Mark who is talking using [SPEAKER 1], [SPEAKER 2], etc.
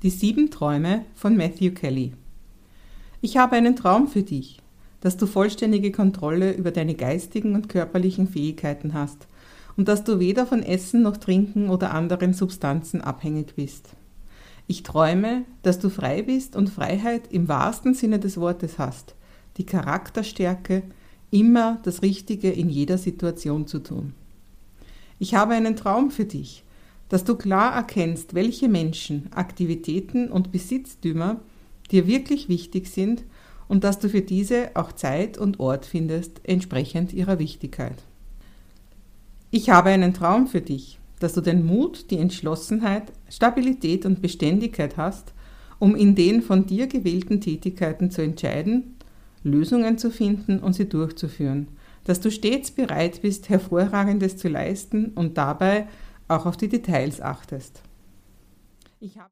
[SPEAKER 1] Die 7 Träume von Matthew Kelly. Ich habe einen Traum für dich, dass du vollständige Kontrolle über deine geistigen und körperlichen Fähigkeiten hast und dass du weder von Essen noch Trinken oder anderen Substanzen abhängig bist. Ich träume, dass du frei bist und Freiheit im wahrsten Sinne des Wortes hast, die Charakterstärke, immer das Richtige in jeder Situation zu tun. Ich habe einen Traum für dich, dass du klar erkennst, welche Menschen, Aktivitäten und Besitztümer dir wirklich wichtig sind und dass du für diese auch Zeit und Ort findest, entsprechend ihrer Wichtigkeit. Ich habe einen Traum für dich, dass du den Mut, die Entschlossenheit, Stabilität und Beständigkeit hast, um in den von dir gewählten Tätigkeiten zu entscheiden, Lösungen zu finden und sie durchzuführen, dass du stets bereit bist, Hervorragendes zu leisten und dabei auch auf die Details achtest.